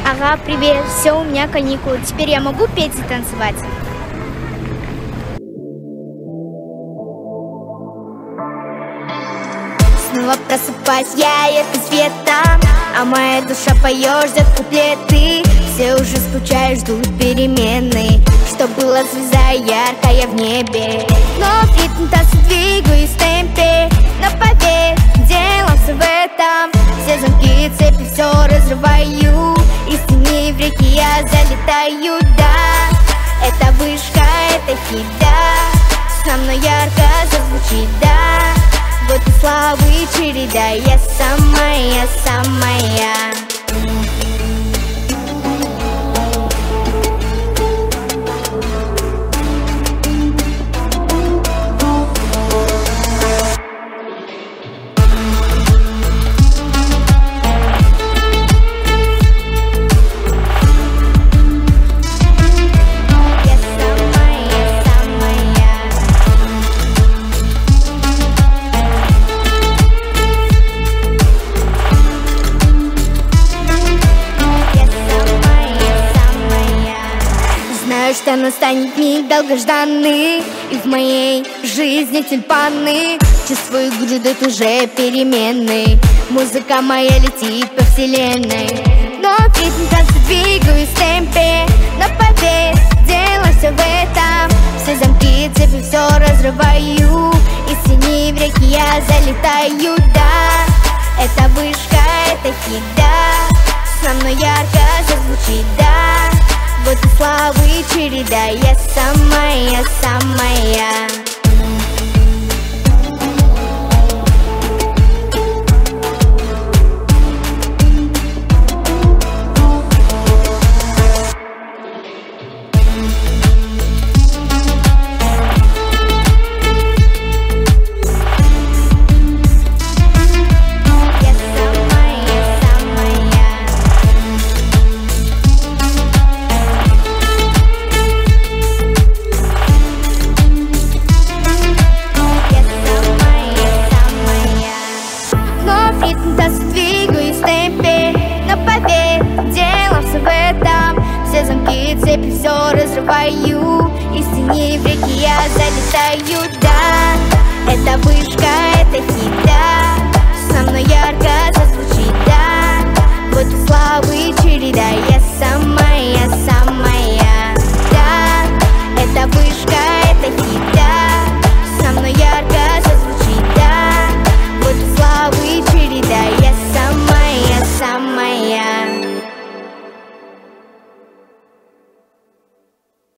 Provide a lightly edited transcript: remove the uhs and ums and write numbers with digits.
Ага, привет, все, у меня каникулы. Теперь я могу петь и танцевать? Снова просыпаюсь я ярким светом, а моя душа поет, ждет куплеты. Все уже скучают, ждут перемены, что была звезда яркая в небе. Но в ритм танца двигаюсь в темпе, но поверь, дело все в этом. Все замки и цепи все разрываю, из тени в реки я залетаю, да. Это вышка, это хит, да. Со мной ярко зазвучит, да. Вот и славы череда, я самая, самая. Что настанет миг долгожданный, и в моей жизни тюльпаны. Чувствую, грядут уже перемены, музыка моя летит по вселенной. Но в ритм танца двигаюсь в темпе, но поверь, дело все в этом. Все замки и цепи все разрываю, из тени в реки я залетаю, да. Это вышка, это хит, да. Со мной ярко зазвучит, да. Вот и славы череда, я самая, самая. Все замки и цепи все разрываю, из тени в реки я залетаю, да. Это вышка, это хит, да. Со мной ярко